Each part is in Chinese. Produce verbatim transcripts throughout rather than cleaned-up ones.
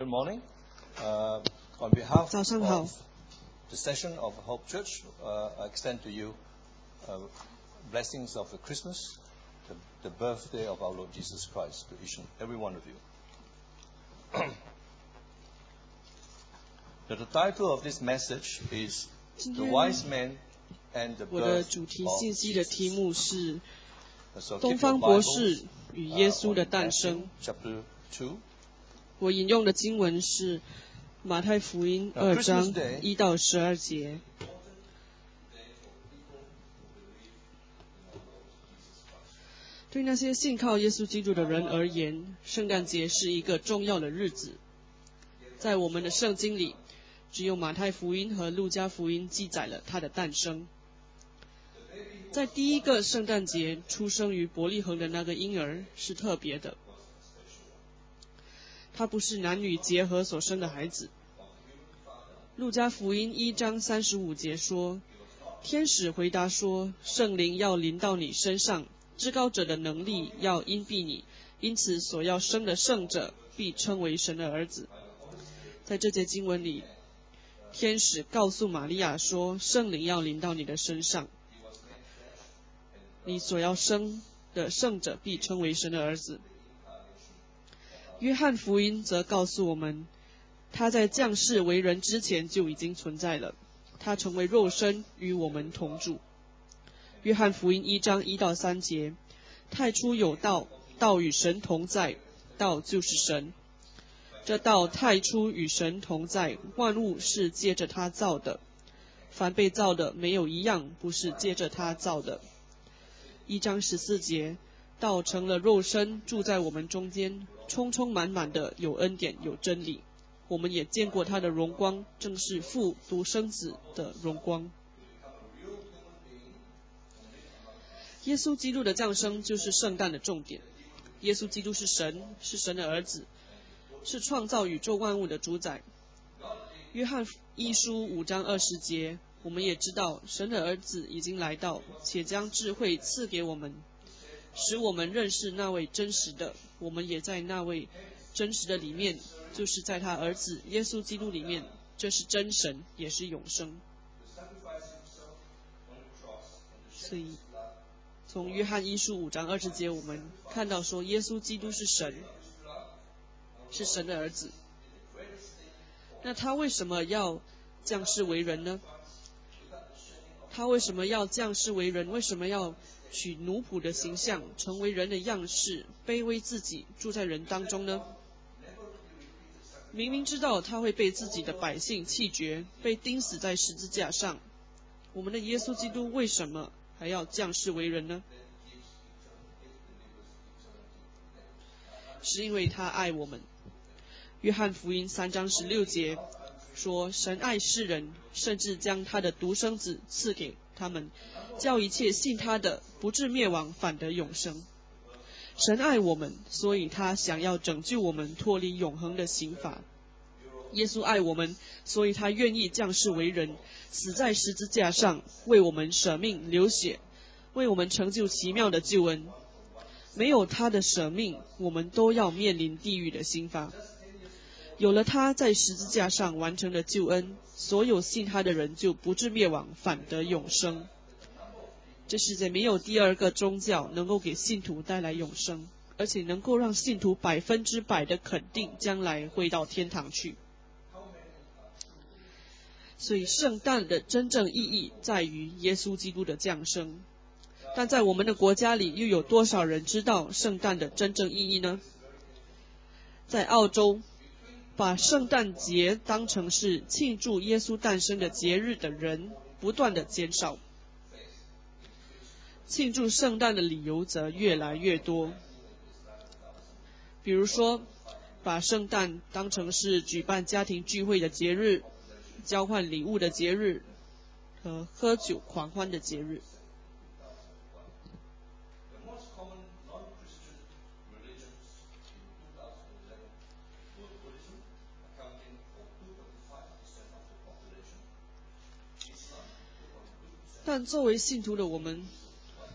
Good morning. Uh, on behalf 早上好 of the session of Hope Church, uh, I extend to you uh, blessings of the Christmas, the, the birthday of our Lord Jesus Christ, to each and every one of you. Now, the title of this message is The Wise Man and the 我的 Birth 主题 of 信息的题 Jesus. 目是 So 东 keep your 方博 Bibles, 士与 uh, 耶稣 on 的诞 Matthew 生。 chapter two. 我引用的经文是马太福音 Now, 二 Christmas 章 Day 一到十二节。对那些信靠耶稣基督的人而言，圣诞节是一个重要的日子。在我们的圣经里，只有马太福音和路加福音记载了他的诞生。在第一个圣诞节出生于伯利恒的那个婴儿是特别的，他不是男女结合所生的孩子。路加福音一章三十五节说，天使回答说，圣灵要临到你身上，至高者的能力要荫庇你，因此所要生的圣者必称为神的儿子。在这节经文里，天使告诉玛利亚说，圣灵要临到你的身上，你所要生的圣者必称为神的儿子。约翰福音则告诉我们，他在降世为人之前就已经存在了，他成为肉身与我们同住。约翰福音一章一到三节，太初有道，道与神同在，道就是神。这道太初与神同在，万物是借着他造的，凡被造的没有一样不是借着他造的。一章十四节，道成了肉身，住在我们中间，充充满满的有恩典有真理。我们也见过他的荣光，正是父独生子的荣光。耶稣基督的降生就是圣诞的重点。耶稣基督是神，是神的儿子，是创造宇宙万物的主宰。约翰一书五章二十节，我们也知道神的儿子已经来到，且将智慧赐给我们，使我们认识那位真实的。我们也在那位真实的里面，就是在他儿子耶稣基督里面，这是真神，也是永生。所以从约翰一书五章二十节，我们看到说耶稣基督是神，是神的儿子。那他为什么要降世为人呢？他为什么要降世为人？为什么要取奴仆的形象，成为人的样式，卑微自己，住在人当中呢？明明知道他会被自己的百姓弃绝，被钉死在十字架上，我们的耶稣基督为什么还要降世为人呢？是因为他爱我们。约翰福音三章十六节说，神爱世人，甚至将他的独生子赐给他们，叫一切信他的不至灭亡，反得永生。神爱我们，所以他想要拯救我们脱离永恒的刑罚。耶稣爱我们，所以他愿意降世为人，死在十字架上，为我们舍命流血，为我们成就奇妙的救恩。没有他的舍命，我们都要面临地狱的刑罚。有了他在十字架上完成的救恩，所有信他的人就不至灭亡，反得永生。这世界没有第二个宗教能够给信徒带来永生，而且能够让信徒百分之百的肯定将来会到天堂去。所以圣诞的真正意义在于耶稣基督的降生。但在我们的国家里，又有多少人知道圣诞的真正意义呢？在澳洲，把圣诞节当成是庆祝耶稣诞生的节日的人不断的减少，庆祝圣诞的理由则越来越多。比如说，把圣诞当成是举办家庭聚会的节日，交换礼物的节日，和喝酒狂欢的节日。但作为信徒的我们，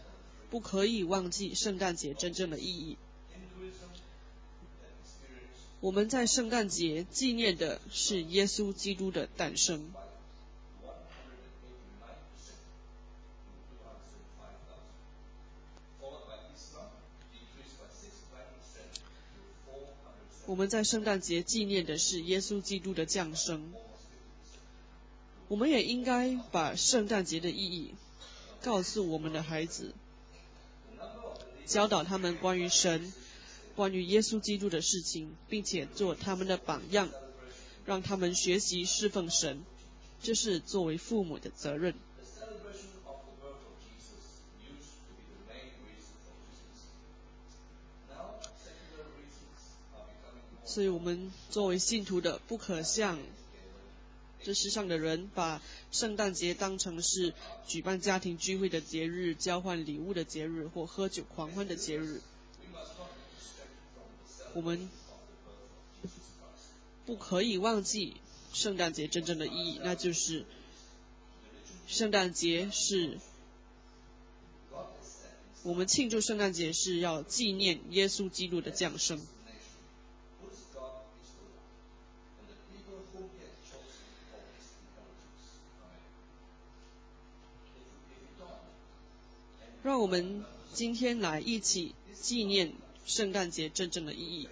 不可以忘记圣诞节真正的意义。 我们在圣诞节纪念的是耶稣基督的诞生。我们在圣诞节纪念的是耶稣基督的降生。我们也应该把圣诞节的意义告诉我们的孩子，教导他们关于神、关于耶稣基督的事情，并且做他们的榜样，让他们学习侍奉神，这是作为父母的责任。所以我们作为信徒的，不可像这世上的人把圣诞节当成是举办家庭聚会的节日、交换礼物的节日或喝酒狂欢的节日。我们不可以忘记圣诞节真正的意义，那就是圣诞节是我们庆祝圣诞节是要纪念耶稣基督的降生。让我们今天来一起纪念圣诞节真正的意义。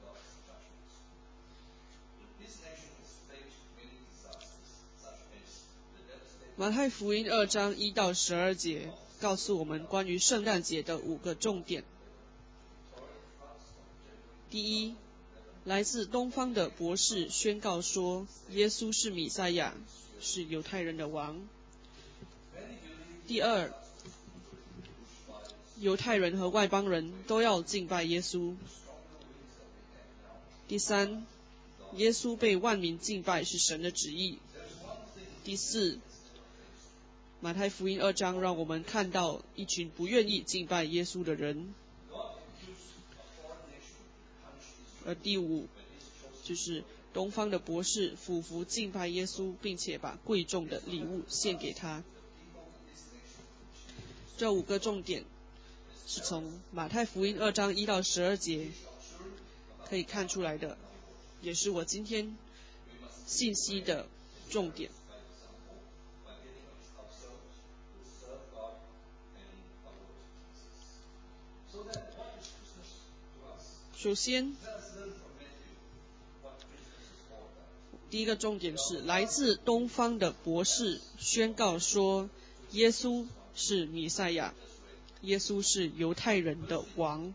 马太福音二章一到十二节告诉我们关于圣诞节的五个重点。第一，来自东方的博士宣告说，耶稣是弥赛亚，是犹太人的王。第二，犹太人和外邦人都要敬拜耶稣。第三，耶稣被万民敬拜是神的旨意。第四，马太福音二章让我们看到一群不愿意敬拜耶稣的人。而第五，就是东方的博士俯伏敬拜耶稣，并且把贵重的礼物献给他。这五个重点是从马太福音二章一到十二节可以看出来的，也是我今天信息的重点。首先，第一个重点是来自东方的博士宣告说，耶稣是弥赛亚，耶稣是犹太人的王。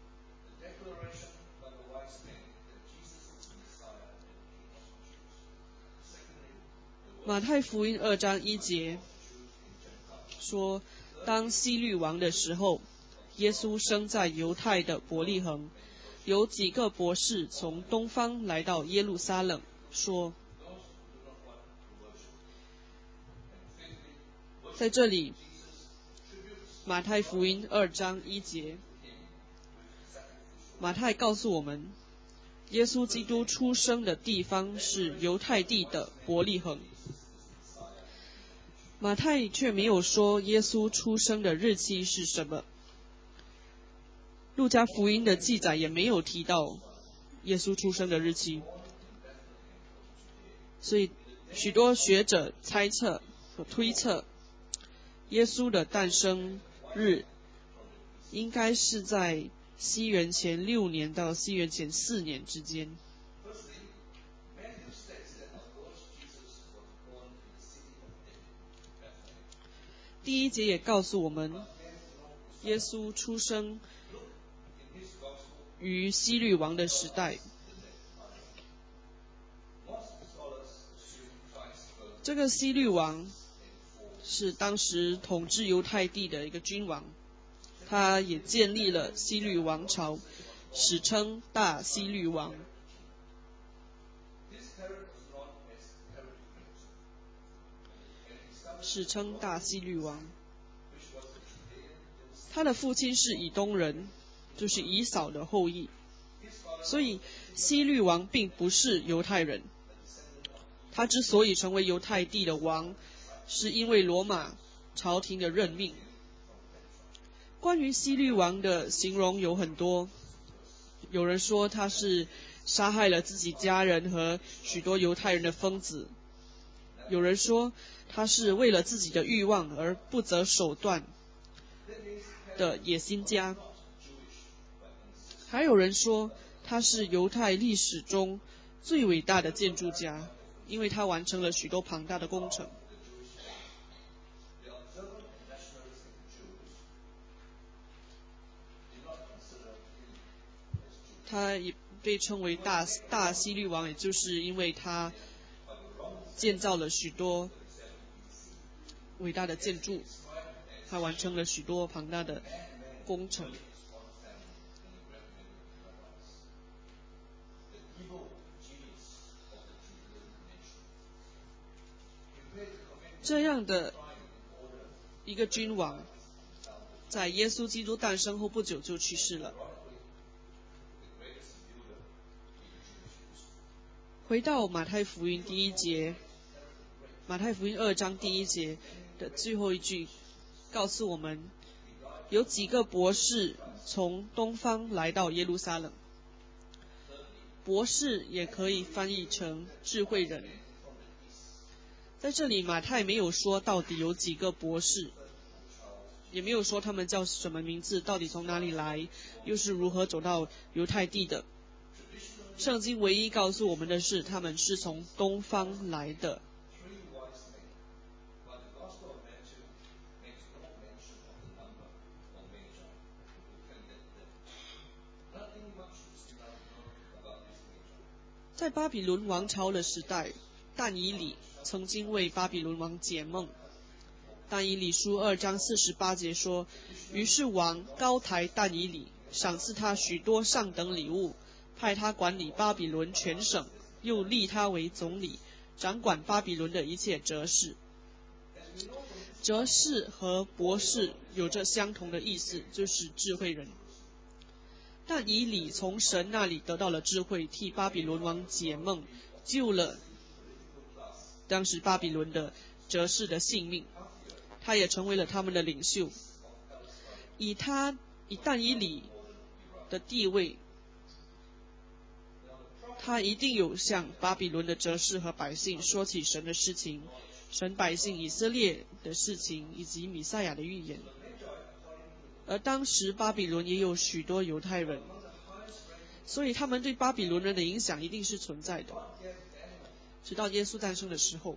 马太福音二章一节说，当希律王的时候，耶稣生在犹太的伯利恒。有几个博士从东方来到耶路撒冷，说，在这里马太福音二章一节，马太告诉我们，耶稣基督出生的地方是犹太地的伯利恒。马太却没有说耶稣出生的日期是什么，路加福音的记载也没有提到耶稣出生的日期，所以许多学者猜测和推测，耶稣的诞生日应该是在西元前六年到西元前四年之间。第一节也告诉我们，耶稣出生于希律王的时代。这个希律王是当时统治犹太地的一个君王，他也建立了希律王朝，史称大希律王。史称大希律王。他的父亲是以东人，就是以扫的后裔，所以希律王并不是犹太人。他之所以成为犹太地的王，是因为罗马朝廷的任命。关于希律王的形容有很多，有人说他是杀害了自己家人和许多犹太人的疯子。有人说他是为了自己的欲望而不择手段的野心家，还有人说他是犹太历史中最伟大的建筑家，因为他完成了许多庞大的工程。他也被称为大大希律王，也就是因为他建造了许多伟大的建筑，他完成了许多庞大的工程。这样的一个君王，在耶稣基督诞生后不久就去世了。回到马太福音第一节，马太福音二章第一节的最后一句告诉我们，有几个博士从东方来到耶路撒冷。博士也可以翻译成智慧人。在这里马太没有说到底有几个博士，也没有说他们叫什么名字，到底从哪里来，又是如何走到犹太地的。圣经唯一告诉我们的是，他们是从东方来的。在巴比伦王朝的时代，但以理曾经为巴比伦王解梦。但以理书二章四十八节说，于是王高抬但以理，赏赐他许多上等礼物，派他管理巴比伦全省，又立他为总理，掌管巴比伦的一切哲士。哲士和博士有着相同的意思，就是智慧人。但以理从神那里得到了智慧，替巴比伦王解梦，救了当时巴比伦的哲士的性命，他也成为了他们的领袖。以他以但以理的地位，他一定有向巴比伦的哲士和百姓说起神的事情，神百姓以色列的事情，以及弥赛亚的预言。而当时巴比伦也有许多犹太人，所以他们对巴比伦人的影响一定是存在的。直到耶稣诞生的时候，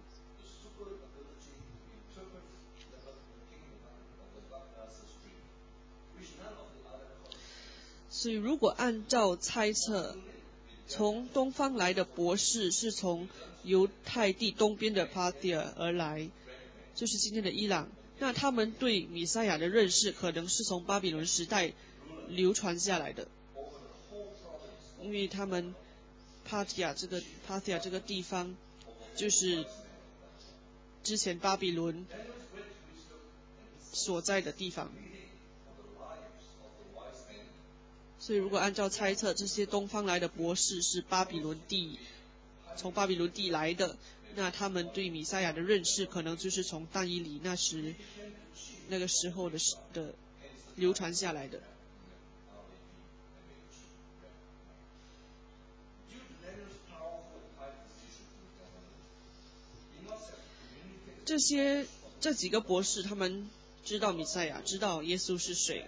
所以如果按照猜测，从东方来的博士是从犹太地东边的帕提尔而来，就是今天的伊朗，那他们对弥赛亚的认识可能是从巴比伦时代流传下来的，因为他们帕提亚这个帕提亚这个地方就是之前巴比伦所在的地方。所以如果按照猜测，这些东方来的博士是巴比伦地从巴比伦地来的，那他们对弥赛亚的认识可能就是从但以理那时那个时候的的流传下来的。这些这几个博士他们知道弥赛亚，知道耶稣是谁。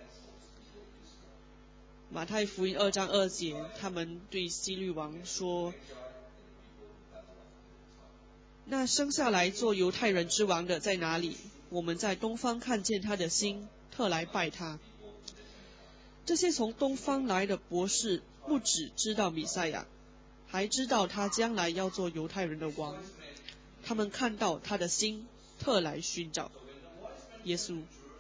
马太福音二章二节，他们对希律王说，那生下来做犹太人之王的在哪里？我们在东方看见他的星，特来拜他。这些从东方来的博士不只知道弥赛亚，还知道他将来要做犹太人的王。他们看到他的星，特来寻找耶稣。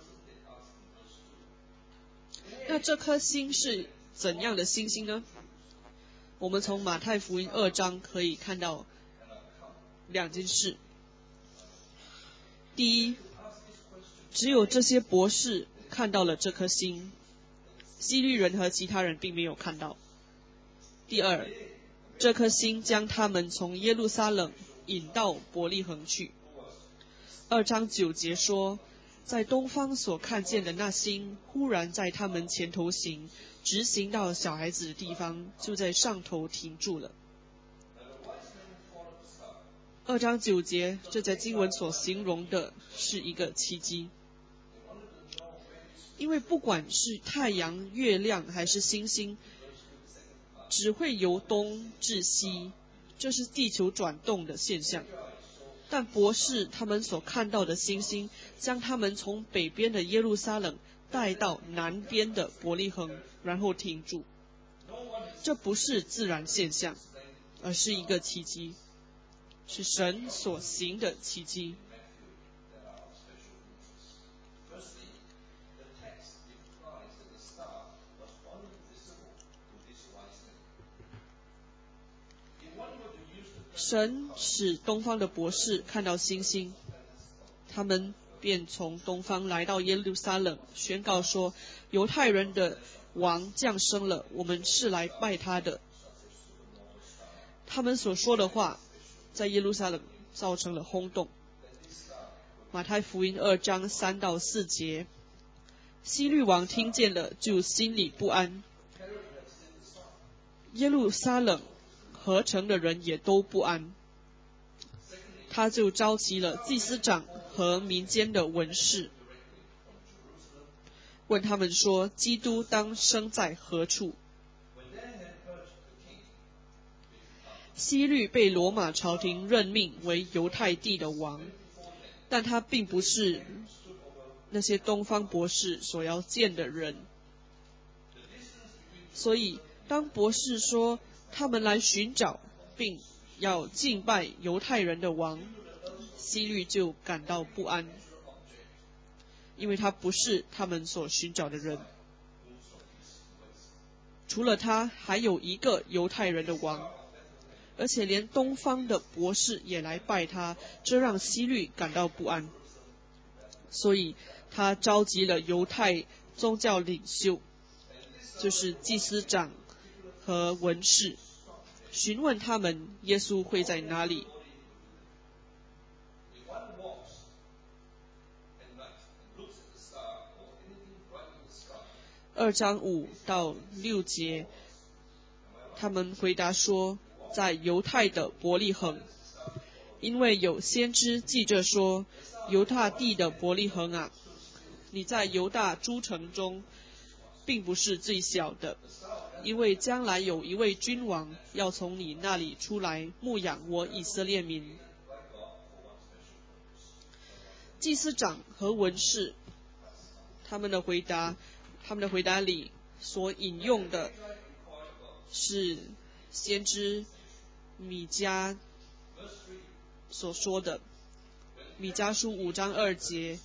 那这颗星是怎样的星星呢？我们从马太福音二章可以看到两件事。第一，只有这些博士看到了这颗星，希律人和其他人并没有看到。第二，这颗星将他们从耶路撒冷引到伯利恒去。二章九节说，在东方所看见的那星忽然在他们前头行， 直行到小孩子的地方，就在上头停住了。二章九节，这在经文所形容的是一个奇迹，因为不管是太阳、月亮还是星星，只会由东至西，这是地球转动的现象。但博士他们所看到的星星，将他们从北边的耶路撒冷带到南边的伯利恒，然后停住。这不是自然现象，而是一个奇迹，是神所行的奇迹。神使东方的博士看到星星，他们便从东方来到耶路撒冷，宣告说，犹太人的王降生了，我们是来拜他的。他们所说的话在耶路撒冷造成了轰动。马太福音二章三到四节，希律王听见了，就心里不安，耶路撒冷合城的人也都不安，他就召集了祭司长和民间的文士，问他们说，基督当生在何处？希律被罗马朝廷任命为犹太地的王，但他并不是那些东方博士所要见的人。所以当博士说他们来寻找并要敬拜犹太人的王，希律就感到不安，因为他不是他们所寻找的人。除了他，还有一个犹太人的王，而且连东方的博士也来拜他，这让希律感到不安。所以他召集了犹太宗教领袖，就是祭司长和文士，询问他们耶稣会在哪里。二章五到六节，他们回答说，在犹太的伯利恒，因为有先知记着说，犹大地的伯利恒啊，你在犹大诸城中并不是最小的，因为将来有一位君王要从你那里出来牧养我以色列民。祭司长和文士他们的回答他们的回答里所引用的是先知米迦所说的，米迦书五章二节，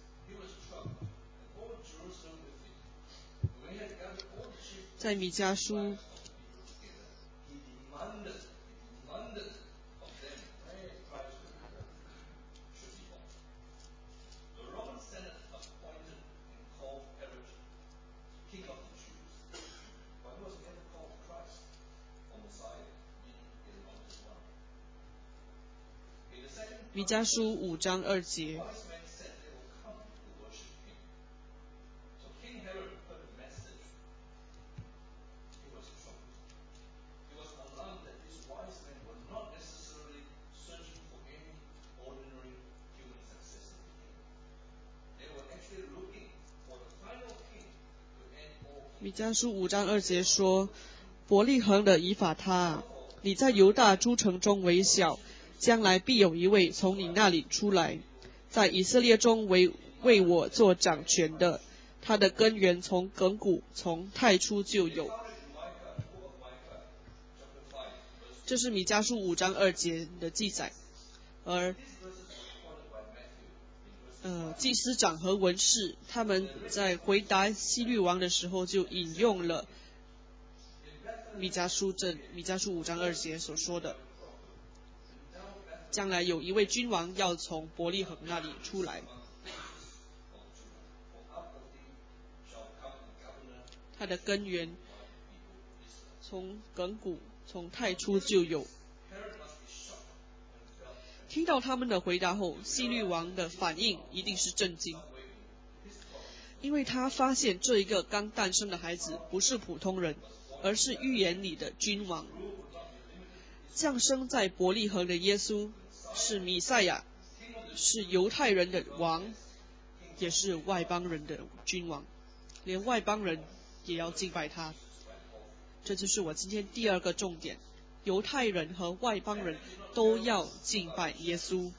在米迦书米迦书五章二节，米迦书五章二节说，伯利恒的以法他，你在犹大诸城中为小，将来必有一位从你那里出来，在以色列中为为我做掌权的，他的根源从亘古，从太初就有。这是米迦书五章二节的记载。而呃，祭司长和文士他们在回答希律王的时候，就引用了米迦书这米迦书五章二节所说的，将来有一位君王要从伯利恒那里出来，他的根源从亘古，从太初就有。听到他们的回答后，希律王的反应一定是震惊。 因为他发现这一个刚诞生的孩子不是普通人，而是预言里的君王。降生在伯利恒的耶稣是弥赛亚，是犹太人的王，也是外邦人的君王，连外邦人也要敬拜他。这就是我今天第二个重点，犹太人和外邦人都要敬拜耶稣。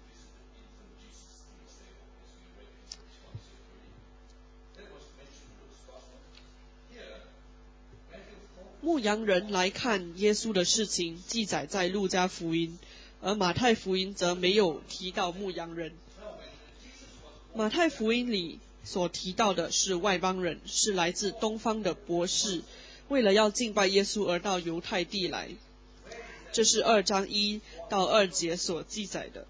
牧羊人来看耶稣的事情记载在路加福音，而马太福音则没有提到牧羊人。马太福音里所提到的是外邦人，是来自东方的博士，为了要敬拜耶稣而到犹太地来。这是二章一到二节所记载的。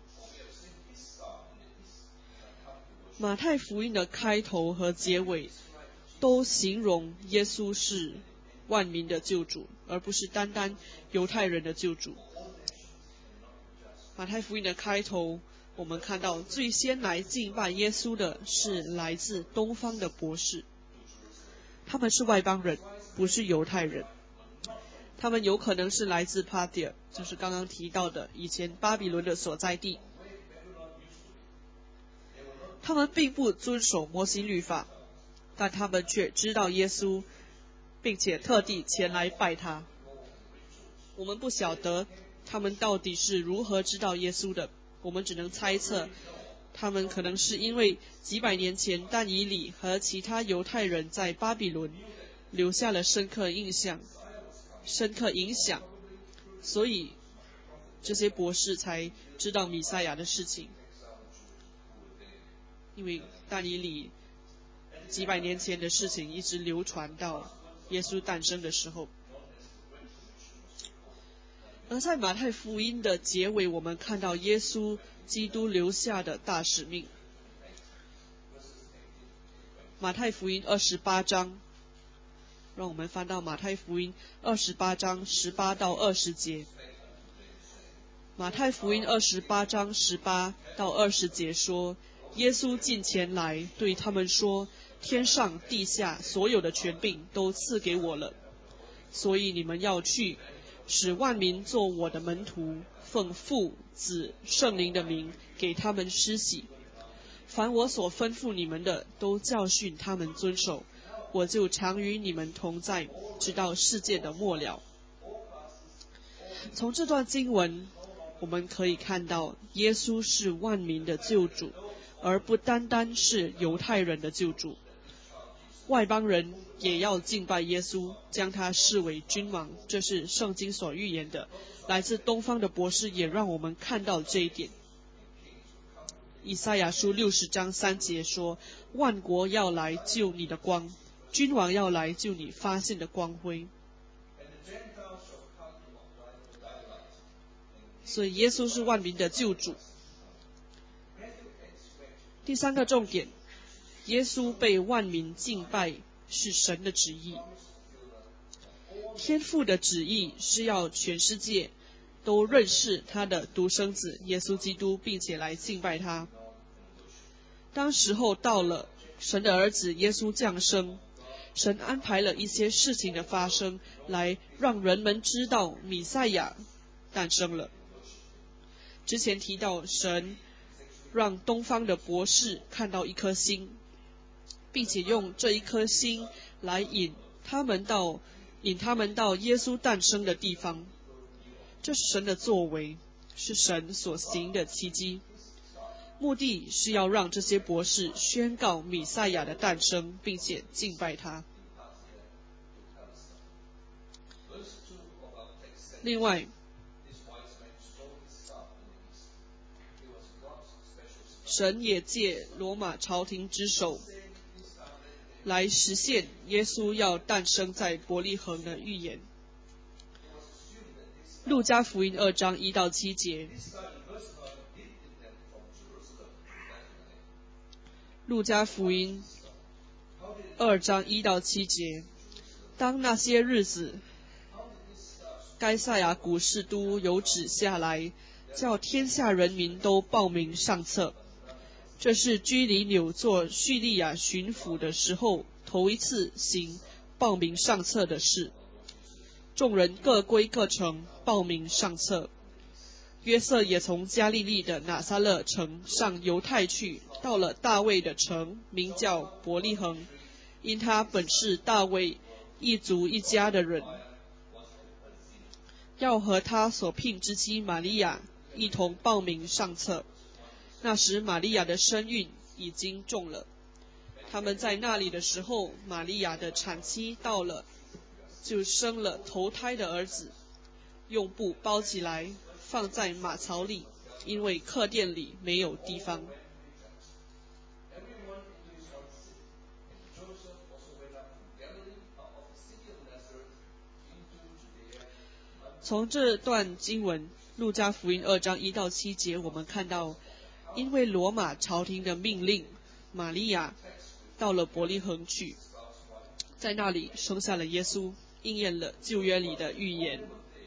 马太福音的开头和结尾都形容耶稣是万民的救主，而不是单单犹太人的救主。马太福音的开头，我们看到最先来敬拜耶稣的是来自东方的博士，他们是外邦人，不是犹太人。他们有可能是来自帕提尔，就是刚刚提到的以前巴比伦的所在地。他们并不遵守摩西律法，但他们却知道耶稣，并且特地前来拜他。我们不晓得他们到底是如何知道耶稣的，我们只能猜测，他们可能是因为几百年前但以理和其他犹太人在巴比伦留下了深刻印象、深刻影响，所以这些博士才知道弥赛亚的事情。因为但以理几百年前的事情一直流传到耶稣诞生的时候。而在马太福音的结尾，我们看到耶稣基督留下的大使命。马太福音二十八章，让我们翻到马太福音二十八章十八到二十节。马太福音二十八章十八到二十节说，耶稣近前来对他们说，天上地下所有的权柄都赐给我了，所以你们要去，使万民做我的门徒，奉父子圣灵的名给他们施洗，凡我所吩咐你们的都教训他们遵守，我就常与你们同在，直到世界的末了。从这段经文我们可以看到，耶稣是万民的救主，而不单单是犹太人的救主。外邦人也要敬拜耶稣，将他视为君王，这是圣经所预言的。来自东方的博士也让我们看到这一点。以赛亚书六十章三节说，万国要来救你的光，君王要来救你发现的光辉。所以耶稣是万民的救主。第三个重点，耶稣被万民敬拜是神的旨意。天父的旨意是要全世界都认识他的独生子耶稣基督，并且来敬拜他。当时候到了，神的儿子耶稣降生，神安排了一些事情的发生，来让人们知道弥赛亚诞生了。之前提到神让东方的博士看到一颗星，并且用这一颗星来引他们到引他们到耶稣诞生的地方。这是神的作为，是神所行的奇迹，目的是要让这些博士宣告弥赛亚的诞生，并且敬拜他。另外，神也借罗马朝廷之手来实现耶稣要诞生在伯利恒的预言。路加福音二章一到七节，路加福音二章一到七节，当那些日子，该撒亚古士都有旨下来，叫天下人民都报名上册。 这是居里纽做叙利亚巡抚的时候头一次行报名上册的事。众人各归各城，报名上册。约瑟也从加利利的拿撒勒城上犹太去，到了大卫的城，名叫伯利恒，因他本是大卫一族一家的人，要和他所聘之妻玛利亚一同报名上册。那时玛利亚的身孕已经重了。他们在那里的时候，玛利亚的产期到了，就生了头胎的儿子，用布包起来，放在马槽里，因为客店里没有地方。从这段经文路加福音二章一到七节，我们看到因为罗马朝廷的命令，玛利亚到了伯利恒去，在那里生下了耶稣，应验了旧约里的预言。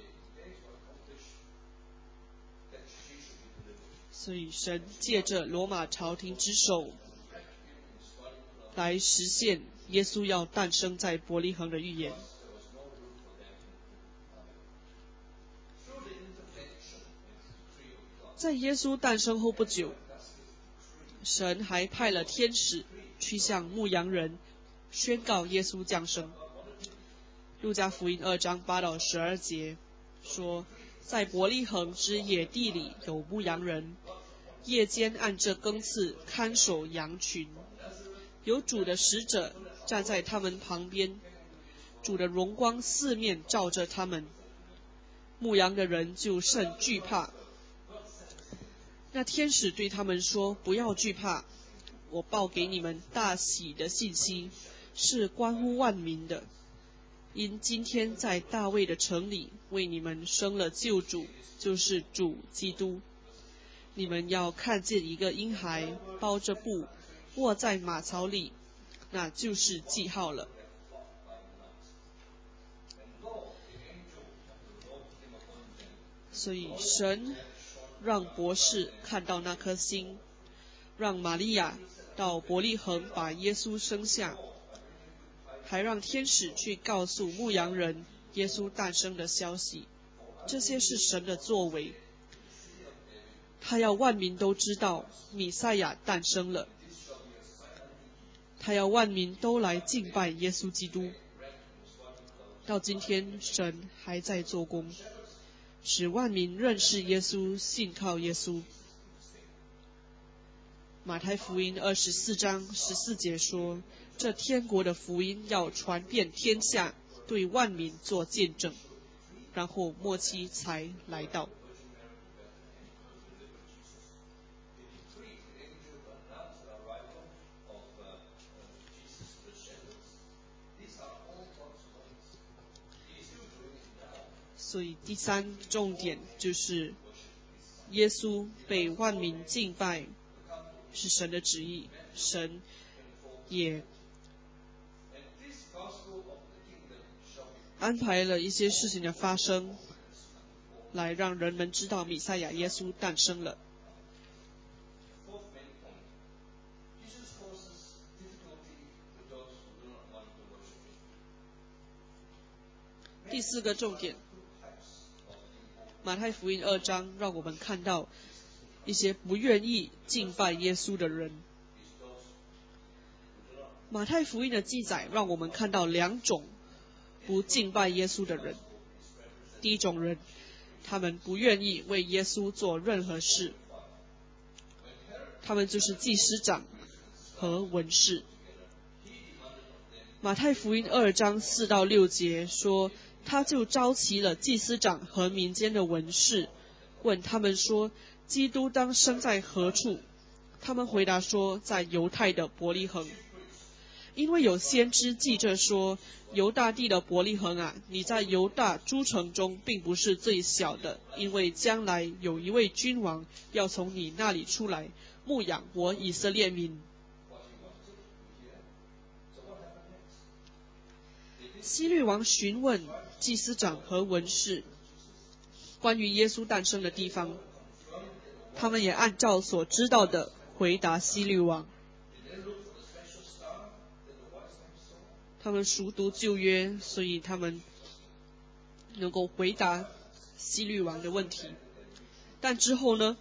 所以神借着罗马朝廷之手来实现耶稣要诞生在伯利恒的预言。在耶稣诞生后不久，神还派了天使去向牧羊人宣告耶稣降生。路加福音二章八到十二节说，在伯利恒之野地里有牧羊人，夜间按着更次看守羊群，有主的使者站在他们旁边，主的荣光四面照着他们，牧羊的人就甚惧怕。那天使对他们说，不要惧怕，我报给你们大喜的信息，是关乎万民的。因今天在大卫的城里为你们生了救主，就是主基督。你们要看见一个婴孩包着布卧在马槽里，那就是记号了。所以神让博士看到那颗星，让玛利亚到伯利恒把耶稣生下，还让天使去告诉牧羊人耶稣诞生的消息。这些是神的作为，他要万民都知道弥赛亚诞生了，他要万民都来敬拜耶稣基督。到今天神还在做工，使万民认识耶稣，信靠耶稣。马太福音二十四章十四节说，这天国的福音要传遍天下，对万民做见证，然后末期才来到。所以第三重点就是耶稣被万民敬拜是神的旨意，神也安排了一些事情的发生，来让人们知道弥赛亚耶稣诞生了。第四个重点，马太福音二章让我们看到一些不愿意敬拜耶稣的人。马太福音的记载让我们看到两种不敬拜耶稣的人。第一种人，他们不愿意为耶稣做任何事，他们就是祭司长和文士。马太福音二章四到六节说，他就召集了祭司长和民间的文士，问他们说，基督当生在何处？他们回答说，在犹太的伯利恒。因为有先知记着说，犹大地的伯利恒啊，你在犹大诸城中并不是最小的，因为将来有一位君王要从你那里出来，牧养我以色列民。希律王询问祭司长和文士关于耶稣诞生的地方，他们也按照所知道的回答希律王。他们熟读旧约，所以他们能够回答希律王的问题。但之后呢，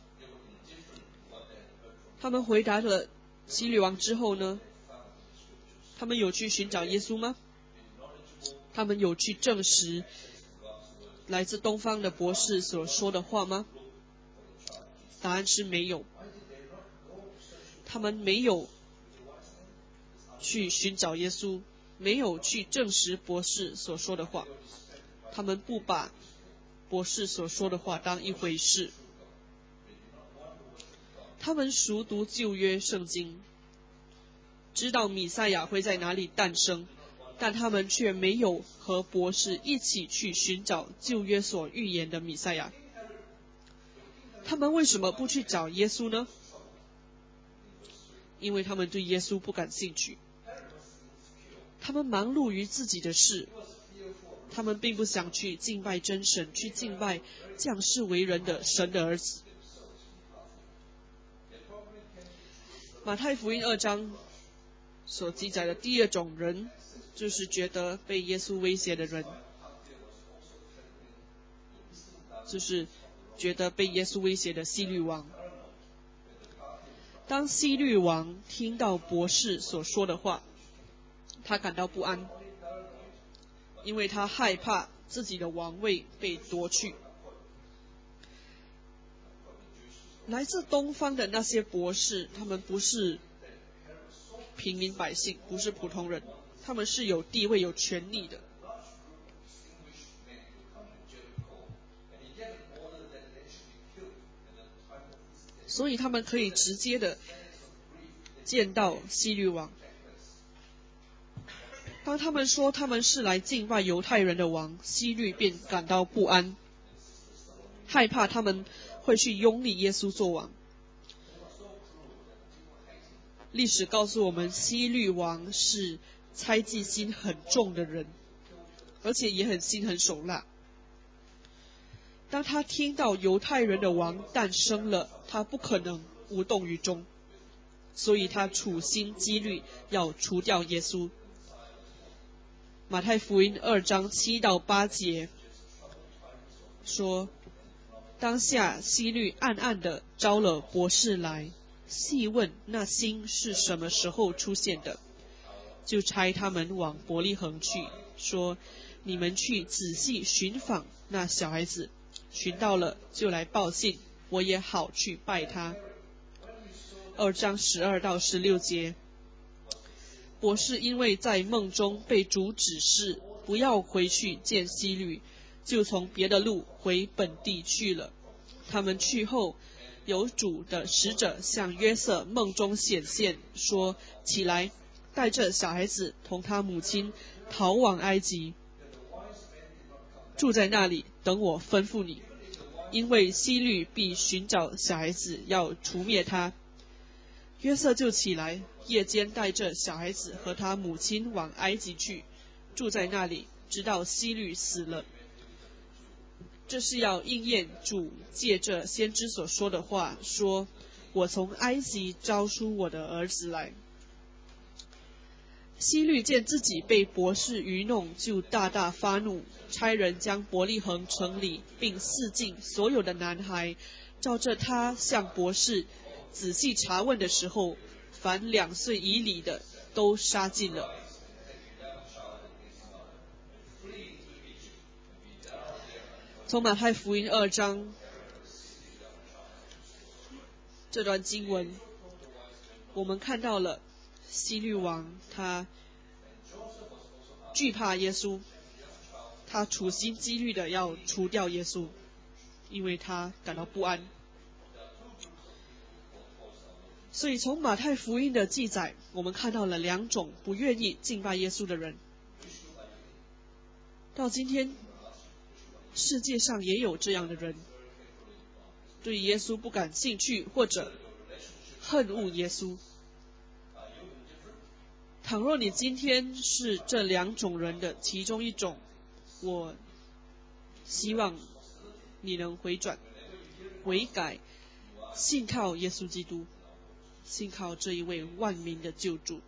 他们回答了希律王之后呢，他们有去寻找耶稣吗？他们有去证实来自东方的博士所说的话吗？答案是没有。他们没有去寻找耶稣，没有去证实博士所说的话，他们不把博士所说的话当一回事。他们熟读旧约圣经，知道弥赛亚会在哪里诞生，但他们却没有和博士一起去寻找旧约所预言的弥赛亚。他们为什么不去找耶稣呢？因为他们对耶稣不感兴趣。他们忙碌于自己的事，他们并不想去敬拜真神，去敬拜降世为人的神的儿子。马太福音二章所记载的第二种人，就是觉得被耶稣威胁的人，就是觉得被耶稣威胁的希律王。当希律王听到博士所说的话，他感到不安，因为他害怕自己的王位被夺去。来自东方的那些博士，他们不是平民百姓，不是普通人，他们是有地位有权力的。所以他们可以直接的见到希律王。当他们说他们是来敬拜犹太人的王，希律便感到不安，害怕他们会去拥立耶稣做王。历史告诉我们，希律王是猜忌心很重的人，而且也很心狠手辣。当他听到犹太人的王诞生了，他不可能无动于衷，所以他处心积虑要除掉耶稣。马太福音二章七到八节说，当下希律暗暗地招了博士来，细问那星是什么时候出现的，就差他们往伯利恒去，说，你们去仔细寻访那小孩子，寻到了就来报信，我也好去拜他。二章十二到十六节，博士因为在梦中被主指示不要回去见希律，就从别的路回本地去了。他们去后，有主的使者向约瑟梦中显现，说，起来，带着小孩子同他母亲逃往埃及，住在那里，等我吩咐你，因为希律必寻找小孩子，要除灭他。约瑟就起来，夜间带着小孩子和他母亲往埃及去，住在那里，直到希律死了。这是要应验主借着先知所说的话，说，我从埃及招出我的儿子来。希律见自己被博士愚弄，就大大发怒，差人将伯利恒城里并四境所有的男孩，照着他向博士仔细查问的时候，凡两岁以里的都杀尽了。从马太福音二章这段经文，我们看到了希律王他惧怕耶稣，他处心积虑的要除掉耶稣，因为他感到不安。所以从马太福音的记载，我们看到了两种不愿意敬拜耶稣的人。到今天，世界上也有这样的人，对耶稣不感兴趣，或者恨恶耶稣。倘若你今天是这两种人的其中一种，我希望你能回转、悔改，信靠耶稣基督， 信靠这一位万民的救主。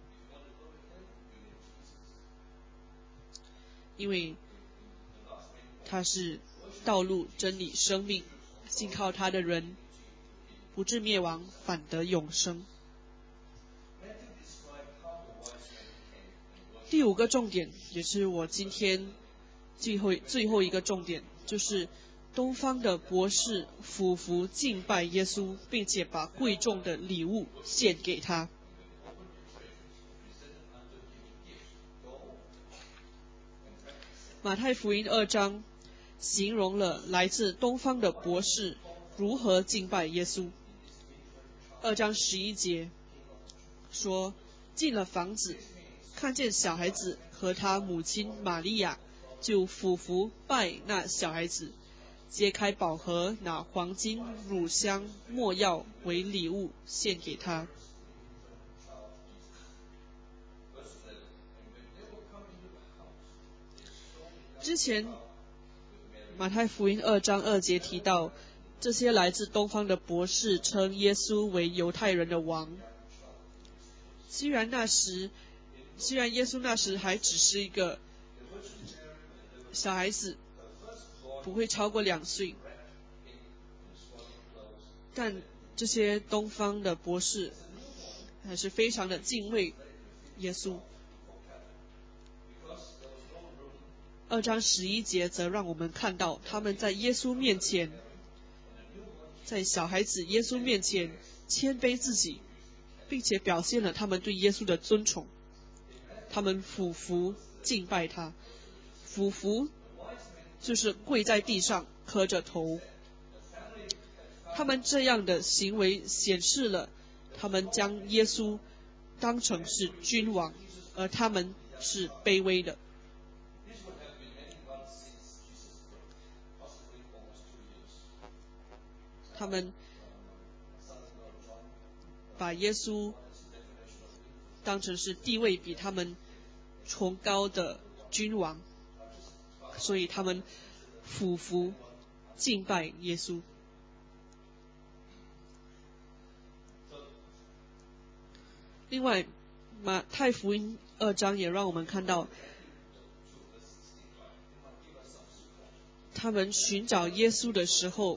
因为他是道路、真理、生命，信靠他的人不至灭亡，反得永生。第五个重点，也是我今天最后最后一个重点，就是东方的博士俯伏敬拜耶稣，并且把贵重的礼物献给他。马太福音二章形容了来自东方的博士如何敬拜耶稣。二章十一节说，进了房子，看见小孩子和他母亲玛利亚，就俯伏拜那小孩子，揭开宝盒，拿黄金、乳香、没药为礼物献给他。之前马太福音二章二节提到，这些来自东方的博士称耶稣为犹太人的王。虽然那时，虽然耶稣那时还只是一个小孩子，不会超过两岁，但这些东方的博士还是非常的敬畏耶稣。二章十一节则让我们看到，他们在耶稣面前，在小孩子耶稣面前谦卑自己，并且表现了他们对耶稣的尊崇。他们俯伏敬拜他，俯伏就是跪在地上磕着头。他们这样的行为显示了他们将耶稣当成是君王，而他们是卑微的。他们把耶稣当成是地位比他们崇高的君王，所以他们俯伏敬拜耶稣。另外，马太福音二章也让我们看到，他们寻找耶稣的时候，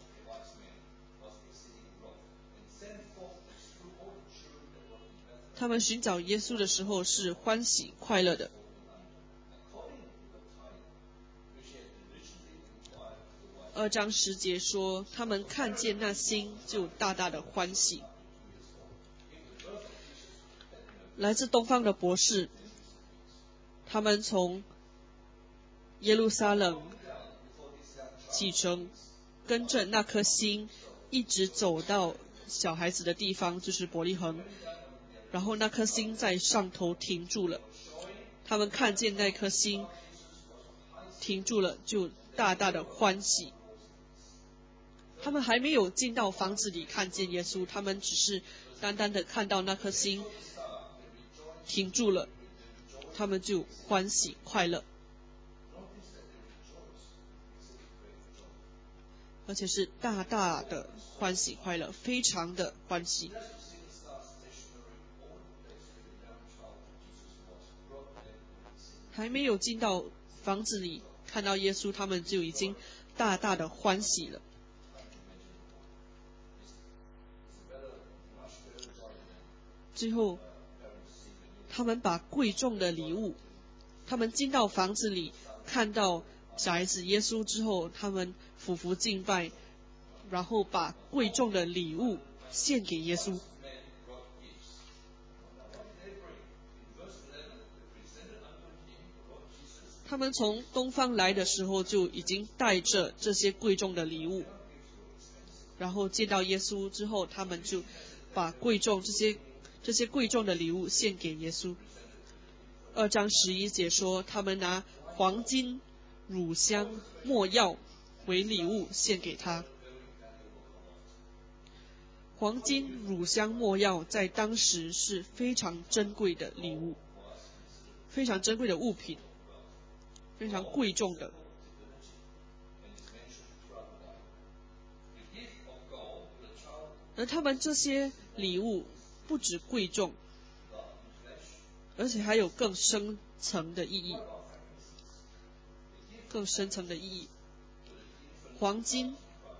他们寻找耶稣的时候是欢喜快乐的。二章十节说，他们看见那星就大大的欢喜。来自东方的博士，他们从耶路撒冷启程，跟着那颗星一直走到小孩子的地方，就是伯利恒。然后那颗星在上头停住了，他们看见那颗星停住了，就大大的欢喜。他们还没有进到房子里看见耶稣，他们只是单单的看到那颗星停住了，他们就欢喜快乐，而且是大大的欢喜快乐，非常的欢喜。还没有进到房子里看到耶稣，他们就已经大大的欢喜了。最后，他们把贵重的礼物，他们进到房子里看到小孩子耶稣之后，他们俯伏敬拜，然后把贵重的礼物献给耶稣。他们从东方来的时候就已经带着这些贵重的礼物，然后见到耶稣之后，他们就把贵重这些这些贵重的礼物献给耶稣。二章十一节说，他们拿黄金、乳香、没药为礼物献给他。黄金、乳香、没药在当时是非常珍贵的礼物，非常珍贵的物品，非常贵重的。而他们这些礼物不止贵重，而且还有更深层的意义，更深层的意义。黄金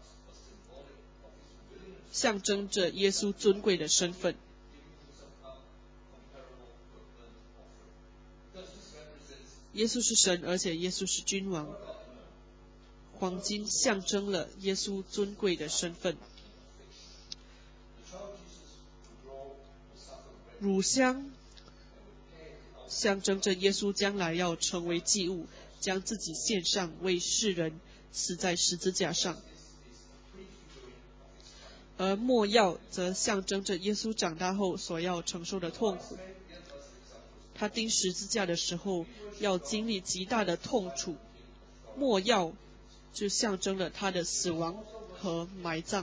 象征着耶稣尊贵的身份。耶稣是神，而且耶稣是君王。黄金象征了耶稣尊贵的身份。乳香象征着耶稣将来要成为祭物，将自己献上，为世人死在十字架上。而没药则象征着耶稣长大后所要承受的痛苦。他钉十字架的时候要经历极大的痛楚，没药就象征了他的死亡和埋葬。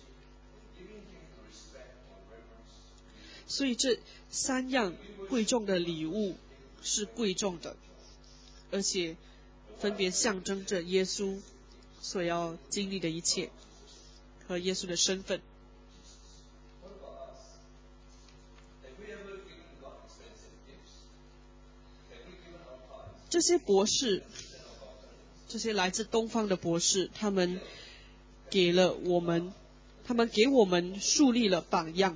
所以这三样贵重的礼物是贵重的，而且分别象征着耶稣所要经历的一切和耶稣的身份。这些博士，这些来自东方的博士，他们给了我们，他们给我们树立了榜样，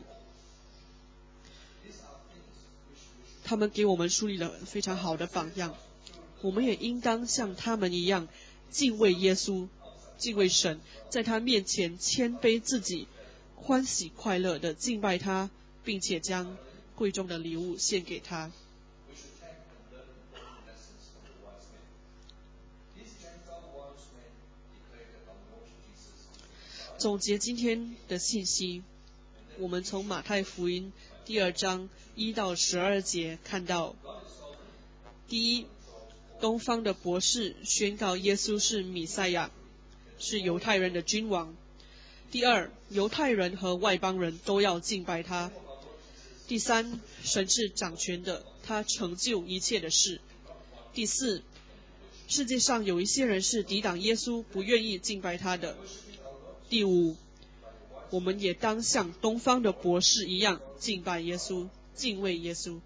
他们给我们树立了非常好的榜样。我们也应当像他们一样敬畏耶稣，敬畏神，在他面前谦卑自己，欢喜快乐的敬拜他，并且将贵重的礼物献给他。总结今天的信息，我们从马太福音第二章一到十二节看到，第一，东方的博士宣告耶稣是弥赛亚，是犹太人的君王。第二，犹太人和外邦人都要敬拜他。第三，神是掌权的，他成就一切的事。第四，世界上有一些人是抵挡耶稣，不愿意敬拜他的。第五，我们也当像东方的博士一样敬拜耶稣，敬畏耶稣。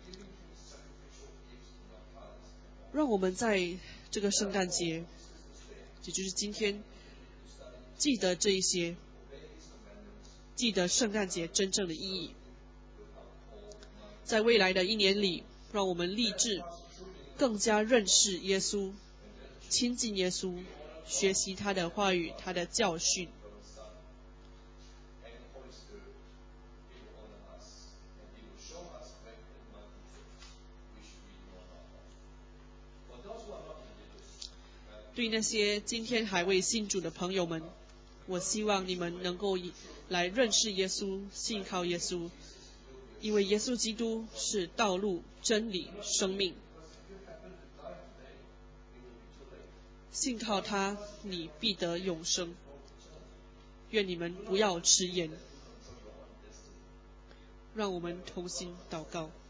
让我们在这个圣诞节，也就是今天，记得这一些，记得圣诞节真正的意义。在未来的一年里，让我们立志更加认识耶稣，亲近耶稣，学习他的话语，他的教训。对那些今天还未信主的朋友们，我希望你们能够来认识耶稣，信靠耶稣，因为耶稣基督是道路、真理、生命。信靠他，你必得永生。愿你们不要迟延。让我们同心祷告。